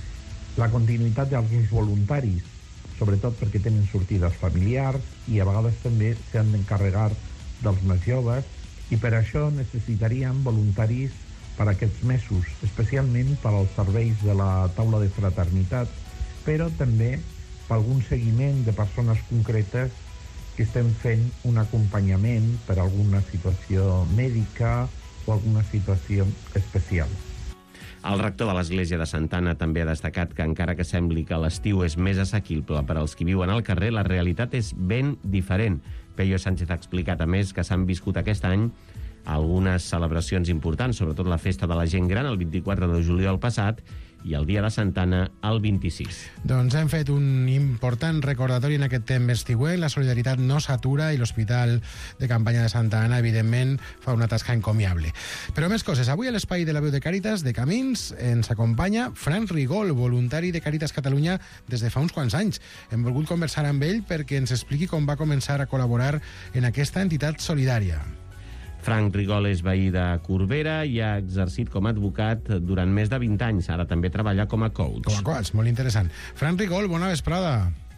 Speaker 17: la continuïtat d'alguns voluntaris, sobretot perquè tenen sortides familiars i a vegades també s'han d'encarregar dels més joves, i per això necessitaríem voluntaris per aquests mesos, especialment per als serveis de la taula de fraternitat, però també per algun seguiment de persones concretes que estem fent un acompanyament per alguna situació mèdica o alguna situació especial.
Speaker 16: El rector de l'Església de Santa Anna també ha destacat que encara que sembli que l'estiu és més assequible per als qui viuen al carrer, la realitat és ben diferent. Peyo Sánchez ha explicat, a més, que s'han viscut aquest any algunes celebracions importants, sobretot la festa de la gent gran el vint-i-quatre de juliol passat i el dia de Santa Anna el vint-i-sis.
Speaker 6: Doncs hem fet un important recordatori en aquest temps estiuenc. La solidaritat no s'atura i l'Hospital de Campanya de Santa Anna, evidentment, fa una tasca encomiable. Però més coses. Avui a l'espai de la veu de Càritas de Camins ens acompanya Fran Rigol, voluntari de Càritas Catalunya des de fa uns quants anys. Hem volgut conversar amb ell perquè ens expliqui com va començar a col·laborar en aquesta entitat solidària.
Speaker 16: Frank Rigol és veí de Corbera i ha exercit com a advocat durant més de vint anys. Ara també treballa com a coach.
Speaker 6: Com a coach, molt interessant. Frank Rigol, bona vesprada.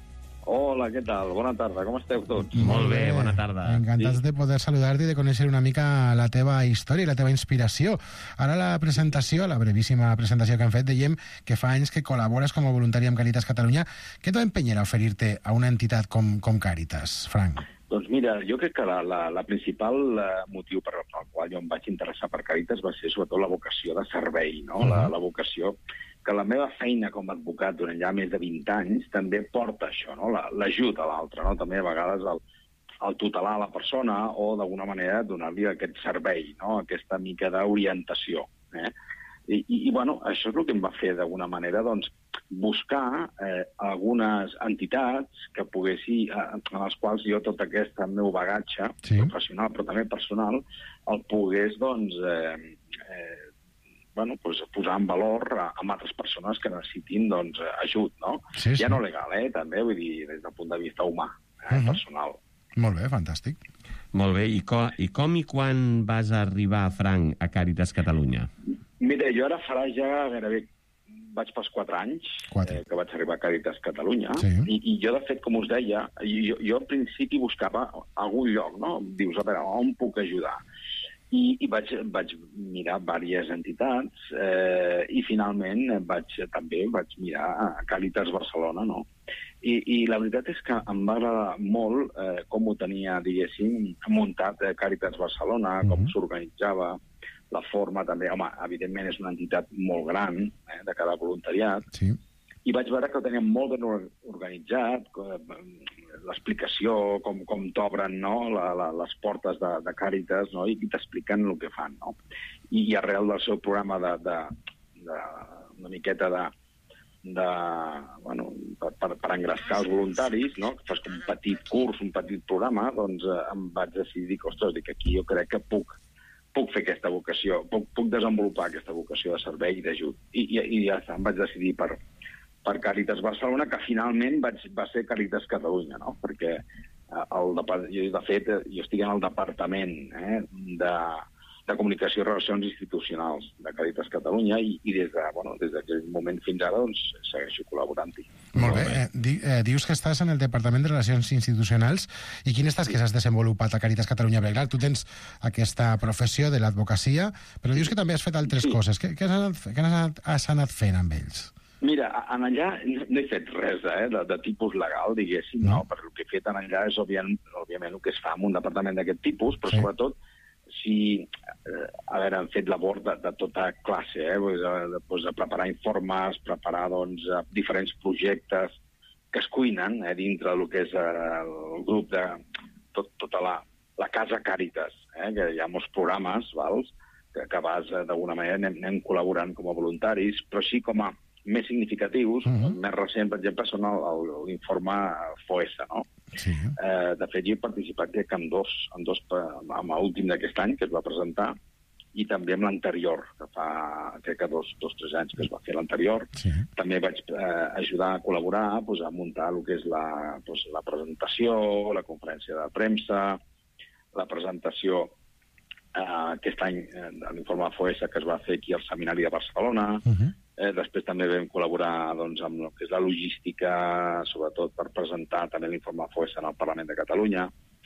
Speaker 14: Hola, què tal? Bona tarda, com esteu tots?
Speaker 16: Molt bé, bona tarda.
Speaker 6: Encantats de poder saludar-te i de conèixer una mica la teva història i la teva inspiració. Ara la presentació, la brevíssima presentació que hem fet, dèiem que fa anys que col·labores com a voluntari amb Càritas Catalunya. Què t'ho empenyera a oferir-te a una entitat com, com Càritas, Frank?
Speaker 14: Doncs mira, jo crec que la, la, la principal uh, motiu per al qual jo em vaig interessar per Càritas va ser sobretot la vocació de servei, no? Uh-huh. la, la vocació que la meva feina com a advocat durant ja més de vint anys també porta això, no? L'ajut a l'altre, no? També a vegades el, el tutelar a la persona o d'alguna manera donar-li aquest servei, no? Aquesta mica d'orientació. Eh? I, i, I, bueno, això és el que em va fer d'alguna manera, doncs, buscar eh, algunes entitats que poguessi, eh, en les quals jo tot aquest meu bagatge sí. professional, però també personal, el pogués, doncs, eh, eh, bueno, pues, posar en valor a, a altres persones que necessitin, doncs, ajut, no? Sí, sí. Ja no legal, eh, també, vull dir, des del punt de vista humà, eh, uh-huh. personal.
Speaker 6: Molt bé, fantàstic.
Speaker 16: Molt bé, I, co i com i quan vas arribar, Frank, a Càritas Catalunya?
Speaker 14: Mira, jo ara farà ja gairebé vaig pels quatre anys eh, que vaig arribar a Càritas Catalunya sí. I, i jo, de fet, com us deia, jo, jo al principi buscava algun lloc, no? Dius, a veure, on puc ajudar? I, i vaig, vaig mirar diverses entitats eh, i finalment vaig, també vaig mirar a Càritas Barcelona, no? I, I la veritat és que em va agradar molt eh, com ho tenia, diguéssim, muntat eh, Càritas Barcelona, mm-hmm. com s'organitzava, la forma també, home, evidentment és una entitat molt gran, eh, de cada voluntariat, sí. I vaig veure que ho teníem molt ben organitzat, l'explicació, com, com t'obren, no?, la, la, les portes de, de Càritas, no?, i t'expliquen el que fan, no? I, i arrel del seu programa de, de, de una miqueta de, de bueno, per, per, per engrescar els voluntaris, no?, que fas com un petit curs, un petit programa, doncs eh, em vaig decidir que, ostres, dic, aquí jo crec que puc puc fer aquesta vocació, puc, puc desenvolupar aquesta vocació de servei i d'ajut. I, i, I ja està, em vaig decidir per, per Càritas Barcelona, que finalment vaig, va ser Càritas Catalunya, no? Perquè el, jo, de fet, jo estic en el departament eh, de, de Comunicació i Relacions Institucionals de Càritas Catalunya i, i des de, bueno, des d'aquell moment fins ara doncs, segueixo col·laborant-hi.
Speaker 6: Molt bé. Eh, di, eh, dius que estàs en el Departament de Relacions Institucionals i quines tasques has desenvolupat a Càritas Catalunya? Perquè, clar, tu tens aquesta professió de l'advocacia, però dius que també has fet altres sí. coses. Què, què, has anat, què has, anat, has anat fent amb ells?
Speaker 14: Mira, en allà no he fet res eh, de, de tipus legal, diguéssim, no? no? Perquè el que he fet en allà és, òbviament, òbviament el que es fa en un departament d'aquest tipus, però sí. sobretot si, eh, a veure, han fet labor de, de tota classe, eh? Pues, de, pues, de preparar informes, preparar doncs, diferents projectes que es cuinen eh, dintre del que és eh, el grup de tot, tota la, la Casa Càritas, eh? Que hi ha molts programes, vals, que, que vas, eh, d'alguna manera, anem, anem col·laborant com a voluntaris, però sí com a més significatius, uh-huh. més recent, per exemple, són l'informe FOESA, no? Sí. Eh, de fet, jo he participat crec, en dos, en dos, amb l'últim d'aquest any, que es va presentar, i també amb l'anterior, que fa, crec que dos, dos, tres anys que es va fer l'anterior. Sí. També vaig eh, ajudar a col·laborar, pues, a muntar el que és la, pues, la presentació, la conferència de premsa, la presentació eh, aquest any, eh, de l'informe FOESA que es va fer aquí al Seminari de Barcelona. Uh-huh. Eh, després també vam col·laborar doncs, amb el que és la logística, sobretot per presentar també l'informe FOESA en el Parlament de Catalunya.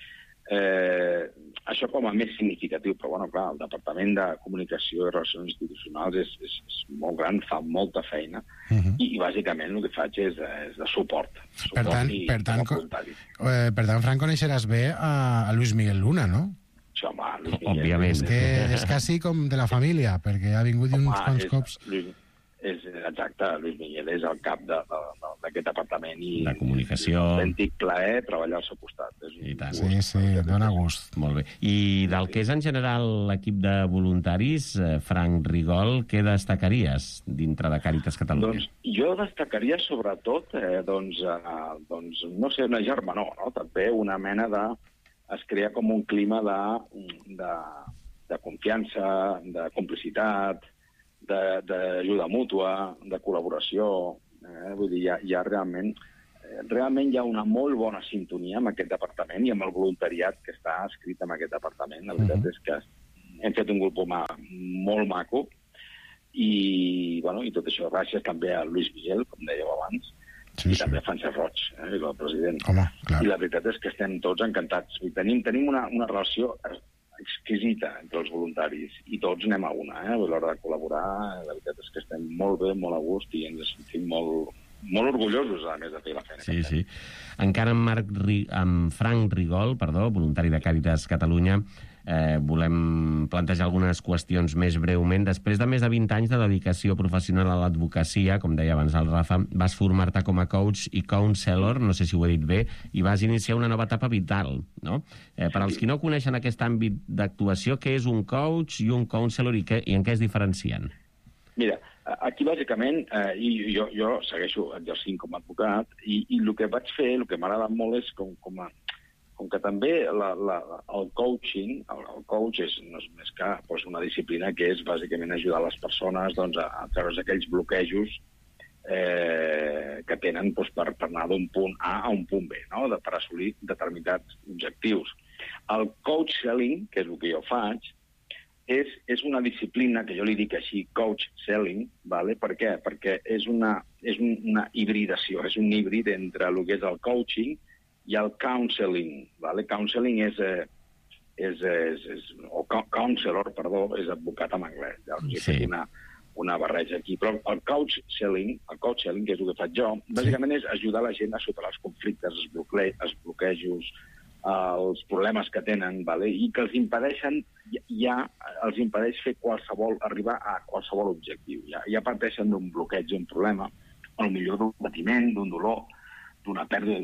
Speaker 14: Eh, això com a més significatiu, però bueno, clar, el Departament de Comunicació i Relacions Institucionals és, és, és molt gran, fa molta feina, uh-huh. i, i bàsicament el que faig és, és de suport. suport
Speaker 6: per tant,
Speaker 14: i,
Speaker 6: per tant, eh, per tant, Frank, coneixeràs bé a, a Luis Miguel Luna, no?
Speaker 14: Sí, home, Luis Miguel.
Speaker 16: Òbviament.
Speaker 6: És que és quasi com de la família, perquè ha vingut home, uns quants
Speaker 14: és,
Speaker 6: cops...
Speaker 14: Luis... És, exacte, Luis Miguel és el cap d'aquest departament i
Speaker 16: la comunicació.
Speaker 14: És un autèntic plaer treballar al seu costat. És
Speaker 16: I tant.
Speaker 6: Sí, sí, dona gust.
Speaker 16: Molt bé. I del que és en general l'equip de voluntaris, Frank Rigol, què destacaries dintre de Càritas Catalunya?
Speaker 14: Doncs jo destacaria sobretot, eh, doncs, eh, doncs, no sé, una germanor, no? També una mena de... Es crea com un clima de, de, de confiança, de complicitat, d'ajuda mútua, de col·laboració. Eh? Vull dir, hi ha, hi ha realment, eh, realment hi ha una molt bona sintonia amb aquest departament i amb el voluntariat que està escrit en aquest departament. La veritat uh-huh. és que hem fet un grup humà molt maco i, bueno, i tot això gràcies també a Luis Miguel, com dèieu abans,
Speaker 6: Sí,
Speaker 14: I
Speaker 6: sí.
Speaker 14: també Francesc Roig, eh, el president.
Speaker 6: Home, clar.
Speaker 14: I la veritat és que estem tots encantats. I tenim, tenim una, una relació exquisita entre els voluntaris i tots anem a una, eh, a l'hora de col·laborar. La veritat és que estem molt bé, molt a gust i ens sentim molt, molt orgullosos, a més, de fer la feina.
Speaker 16: Sí, sí. Encara amb, Marc, amb Frank Rigol, perdó, voluntari de Càritas Catalunya, eh, volem plantejar algunes qüestions més breument. Després de més de vint anys de dedicació professional a l'advocacia, com deia abans el Rafa, vas formar-te com a coach i counselor, no sé si ho he dit bé, i vas iniciar una nova etapa vital, no? Eh, per als qui no coneixen aquest àmbit d'actuació, què és un coach i un counselor i, què, i en què es diferencien?
Speaker 14: Mira, aquí bàsicament, eh, i jo, jo segueixo exercint com a advocat, i, i el que vaig fer, el que m'ha agradat molt és com, com, a, com que també la, la, el coaching, el, el coach és, no és més que doncs, una disciplina que és bàsicament ajudar les persones doncs, a, a través d'aquells bloquejos eh, que tenen doncs, per, per anar d'un punt A a un punt B, no? de, per assolir determinats objectius. El coach-selling, que és el que jo faig, És, és una disciplina que jo li dic així, coach selling, vale? Per què? Perquè és una, és una hibridació, és un híbrid entre el que és el coaching i el counseling. Vale? Counseling és, és, és, és o counselor, perdó, és advocat en anglès. Llavors, sí. He fet una, una barreja aquí. Però el coach selling, el coach selling, que és el que faig jo, bàsicament és ajudar la gent a superar els conflictes, els, bloque, els bloquejos, els problemes que tenen, vale? I que els impedeixen, ja els impedeix fer qualsevol, arribar a qualsevol objectiu. Ja, ja parteixen d'un bloqueig, d'un problema, potser d'un patiment, d'un dolor, d'una pèrdua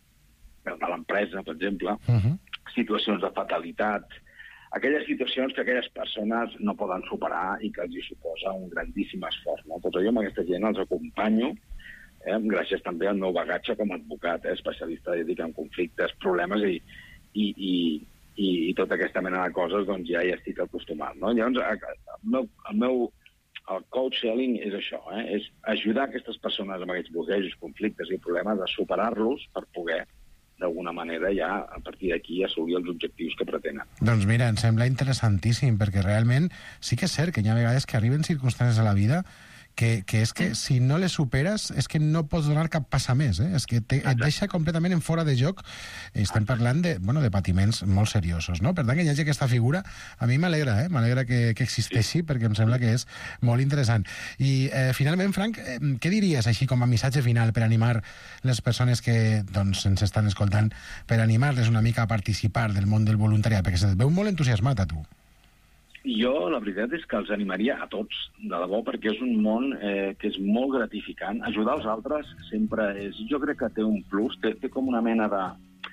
Speaker 14: de l'empresa, per exemple, uh-huh. situacions de fatalitat, aquelles situacions que aquelles persones no poden superar i que els hi suposa un grandíssim esforç. No? Doncs jo amb aquesta gent els acompanyo, Eh, gràcies també al meu bagatge com a advocat, eh, especialista d'ètica en conflictes, problemes i, i, i, i, i tota aquesta mena de coses, doncs ja hi estic acostumat. No? Llavors, el meu, el meu el coach selling és això, eh, és ajudar aquestes persones amb aquests bloquejos, conflictes i problemes a superar-los per poder, d'alguna manera, ja a partir d'aquí assolir els objectius que pretenen.
Speaker 6: Doncs mira, em sembla interessantíssim, perquè realment sí que és cert que hi ha vegades que arriben circumstàncies a la vida Que, que és que si no les superes és que no pots donar cap pas a més, eh? És que te, et deixa completament en fora de joc. Estem parlant de, bueno, de patiments molt seriosos, no? Per tant, que hi hagi aquesta figura, a mi m'alegra, eh? M'alegra que, que existeixi, perquè em sembla que és molt interessant. I, eh, finalment, Frank, eh, què diries així com a missatge final per animar les persones que doncs, ens estan escoltant, per animar-les una mica a participar del món del voluntariat? Perquè se't veu molt entusiasmat a tu.
Speaker 14: Jo, la veritat és que els animaria a tots, de debò, perquè és un món eh, que és molt gratificant. Ajudar els altres sempre és... Jo crec que té un plus, té, té com una mena de...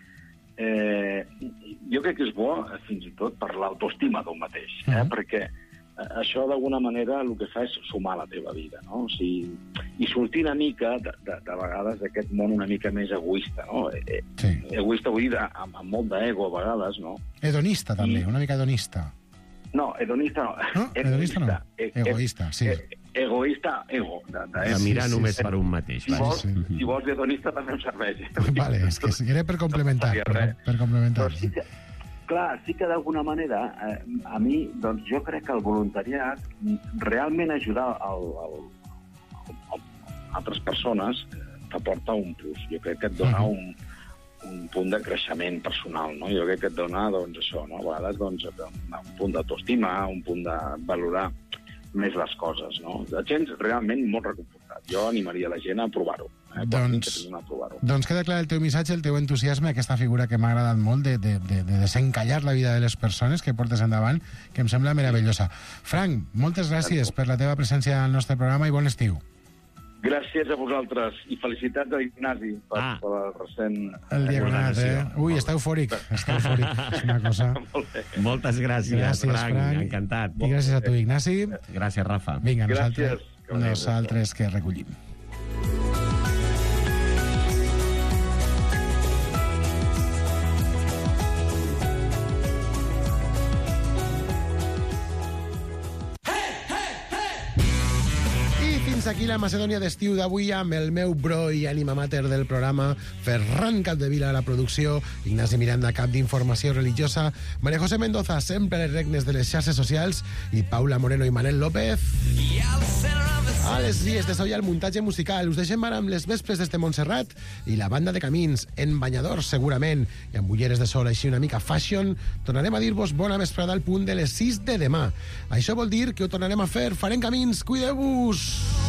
Speaker 14: Eh, jo crec que és bo, fins i tot, per l'autoestima d'un mateix, eh? Uh-huh. Perquè això, d'alguna manera, el que fa és sumar la teva vida, no? O sigui, i sortir una mica, de, de, de vegades, d'aquest món una mica més egoista, no? Eh, sí. Egoista, vull dir, amb, amb molt d'ego, a vegades, no?
Speaker 6: Hedonista, també, I... una mica hedonista.
Speaker 14: No, hedonista no.
Speaker 6: No? Hedonista no. E egoista, sí.
Speaker 14: E egoista, ego. De, de,
Speaker 16: de mirar sí, només
Speaker 14: sí,
Speaker 16: per un mateix.
Speaker 14: Si vols,
Speaker 16: sí.
Speaker 14: si vols hedonista també em serveix.
Speaker 6: Vale, és que era per complementar. No per, per complementar.
Speaker 14: Però sí que, clar, sí que d'alguna manera, eh, a mi, doncs jo crec que el voluntariat, realment ajudar el, el, el, el, altres persones, t'aporta un plus. Jo crec que et dona uh-huh. un... un punt de creixement personal, no? Jo crec que et dona, doncs, això, no? A vegades, doncs, un punt d'autoestima, un punt de valorar més les coses, no? La gent realment molt reconfortat. Jo animaria la gent a provar-ho. Eh?
Speaker 6: Doncs,
Speaker 14: a provar-ho.
Speaker 6: Doncs queda clar el teu missatge, el teu entusiasme, aquesta figura que m'ha agradat molt de, de, de, de desencallar la vida de les persones que portes endavant, que em sembla meravellosa. Frank, moltes gràcies per la teva presència al nostre programa i bon estiu.
Speaker 14: Gràcies a vosaltres i felicitats a Ignasi per, ah. per el recent...
Speaker 6: El diagonat, eh? Ui, està eufòric, està eufòric, és una cosa...
Speaker 16: Moltes gràcies,
Speaker 6: gràcies
Speaker 16: Frank,
Speaker 6: Frank,
Speaker 16: encantat.
Speaker 6: I gràcies a tu, Ignasi.
Speaker 16: Gràcies, Rafa.
Speaker 6: Vinga,
Speaker 14: gràcies.
Speaker 6: nosaltres, nosaltres que recollim. Fins aquí la Macedònia d'estiu d'avui amb el meu bro i ànima mater del programa, Ferran Capdevila a la producció, Ignasi Miranda, cap d'informació religiosa, María José Mendoza, sempre a les regnes de les xarxes socials, i Paula Moreno i Manel López a les vies de so i al muntatge musical. Us deixem ara amb les vespres des de Montserrat i la banda de Camins, en banyadors segurament, i amb ulleres de sol així una mica fashion. Tornarem a dir-vos bona vesprada al punt de les sis de demà. Això vol dir que ho tornarem a fer. Farem Camins, cuideu-vos!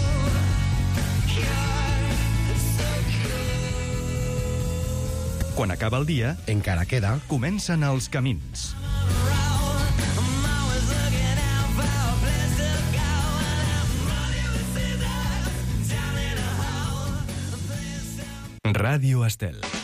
Speaker 1: Quan acaba el dia,
Speaker 6: encara queda,
Speaker 1: comencen els camins. Ràdio Estel.